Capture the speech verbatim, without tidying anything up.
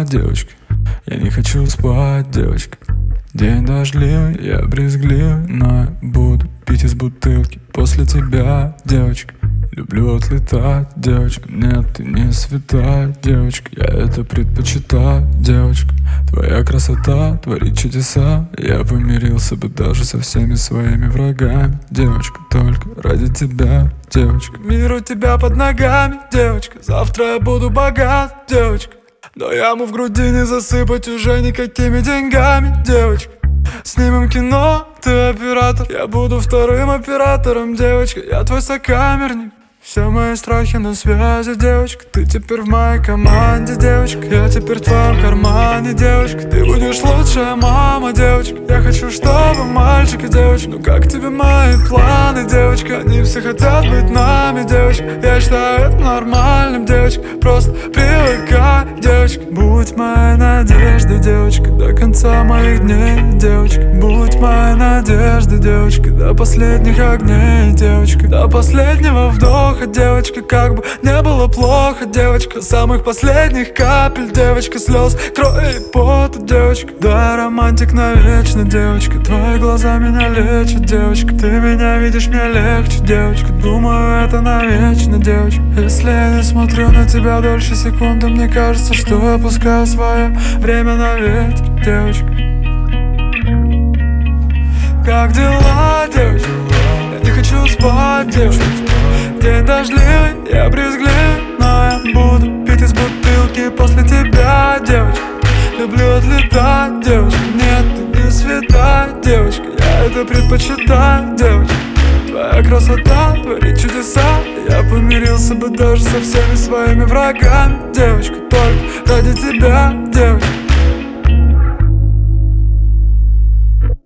девочка. Я не хочу спать, девочка. День дождливый, я брезгливый, но я буду пить из бутылки после тебя, девочка. Люблю отлетать, девочка. Нет, ты не святая, девочка. Я это предпочитаю, девочка. Твоя красота творит чудеса. Я помирился бы даже со всеми своими врагами, девочка. Только ради тебя, девочка. Мир у тебя под ногами, девочка. Завтра я буду богат, девочка. Но яму в груди не засыпать уже никакими деньгами, девочка. Снимем кино, ты оператор, я буду вторым оператором, девочка. Я твой сокамерник. Все мои страхи на связи, девочка. Ты теперь в моей команде, девочка. Я теперь в твоем кармане, девочка. Ты будешь лучшая мама, девочка. Я хочу, чтобы мальчик и девочка. Ну как тебе мои планы, девочка? Они все хотят быть нами, девочка. Я считаю это нормальным, девочка. Просто привыкай, девочка. Будь моей надеждой, девочка. До конца моих дней, девочка. Будь моей надеждой, девочка. До последних огней, девочка. До последнего вдоха, девочка, как бы не было плохо, девочка. Самых последних капель, девочка, слез, крови и пота, девочка. Да, романтик навечно, девочка. Твои глаза меня лечат, девочка. Ты меня видишь, мне легче, девочка. Думаю, это навечно, девочка. Если я не смотрю на тебя дольше секунды, мне кажется, что я пускаю свое время на ветер, девочка. Как дела, девочка? Я не хочу спать, девочка. День дождливый, я брезгливый, но я буду пить из бутылки после тебя, девочка. Люблю отлетать, девочка. Нет, ты не святая, девочка. Я это предпочитаю, девочка. Твоя красота творит чудеса. Я помирился бы даже со всеми своими врагами, девочка. Только ради тебя, девочка.